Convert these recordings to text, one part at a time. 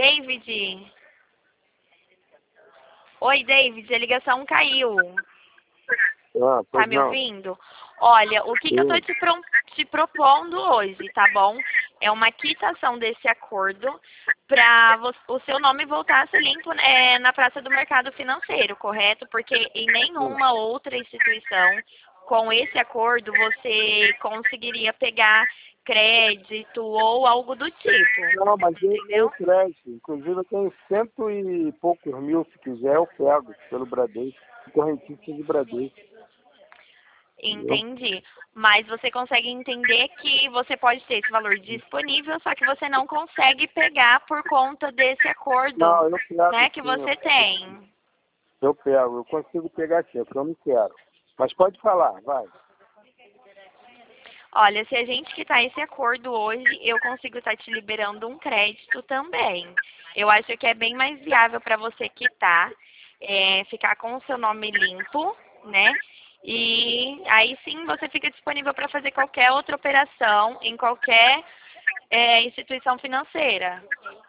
David? Oi, David, a ligação caiu. Ah, Tá pois me não. ouvindo? Olha, o que eu tô Sim. te propondo hoje, tá bom? É uma quitação desse acordo para o seu nome voltar a ser limpo na Praça do Mercado Financeiro, correto? Porque em nenhuma outra instituição com esse acordo você conseguiria pegar crédito ou algo do tipo, Não, mas eu tenho entendeu? crédito. Inclusive eu tenho 100 e poucos mil, se quiser, eu pego pelo Bradesco. Correntício de Bradesco, entendeu? Entendi. Mas você consegue entender que você pode ter esse valor disponível, só que você não consegue pegar por conta desse acordo, Não, eu pego né, que sim, eu você pego sim. tem. Eu pego, eu consigo pegar sim, é porque eu não quero. Mas pode falar, vai. Olha, se a gente quitar esse acordo hoje, eu consigo estar te liberando um crédito também. Eu acho que é bem mais viável para você quitar, ficar com o seu nome limpo, né? E aí sim você fica disponível para fazer qualquer outra operação em qualquer instituição financeira.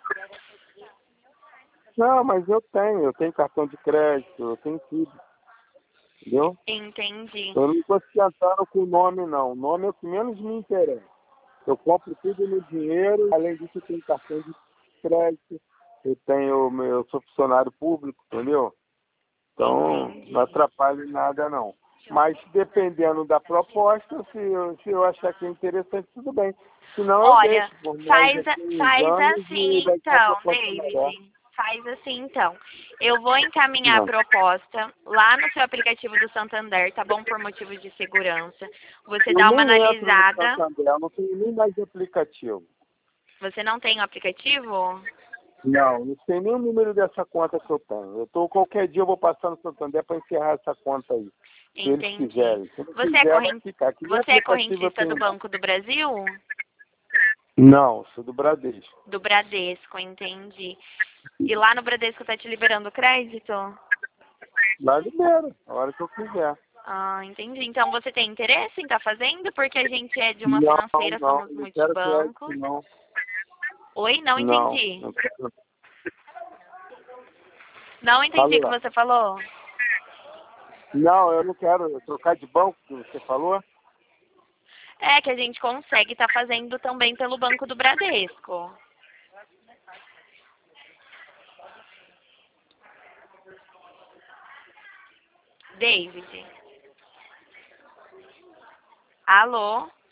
Não, mas eu tenho cartão de crédito, eu tenho tudo, entendeu? Entendi. Eu não estou tentando com o nome, não. O nome é o que menos me interessa. Eu compro tudo no dinheiro, além disso eu tenho cartão de crédito, eu sou funcionário público, entendeu? Então, não Entendi. atrapalha em nada, não. Mas dependendo da proposta, se eu achar que é interessante, tudo bem. Se não, eu Olha, deixo por mais aqui uns faz anos e assim daqui a então, proposta melhor. David. Faz assim então. Eu vou encaminhar a Não. proposta lá no seu aplicativo do Santander, tá bom? Por motivos de segurança. Você Eu dá uma nem entro no analisada. Santander, eu não tenho nem mais aplicativo. Você não tem o aplicativo? Não sei nem o número dessa conta que eu tenho. Qualquer dia eu vou passar no Santander para encerrar essa conta aí, se eles Entendi. quiserem. Se não Você é quiser, vai ficar. Que nem você é aplicativo eu correntista do tenho. Banco do Brasil? Não, sou do Bradesco. Do Bradesco, entendi. E lá no Bradesco tá te liberando crédito? Lá libera, a hora que eu quiser. Ah, entendi. Então você tem interesse em estar fazendo? Porque a gente é de uma Não, financeira, não, somos não quero crédito, multibancos. não. Oi, não Não, entendi. não quero. Não entendi Fala o que lá. você falou. Não, eu não quero trocar de banco, que você falou. É que a gente consegue estar fazendo também pelo Banco do Bradesco. David. Alô?